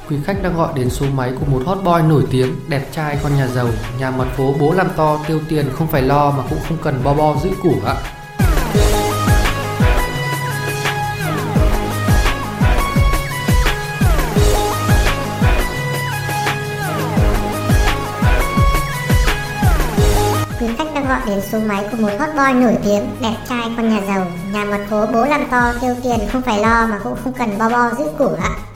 Quý khách đang gọi đến số máy của một hot boy nổi tiếng, đẹp trai con nhà giàu, nhà mặt phố bố làm to, tiêu tiền không phải lo mà cũng không cần bo bo giữ củ ạ. Quý khách đang gọi đến số máy của một hot boy nổi tiếng, đẹp trai con nhà giàu, nhà mặt phố bố làm to, tiêu tiền không phải lo mà cũng không cần bo bo giữ củ ạ.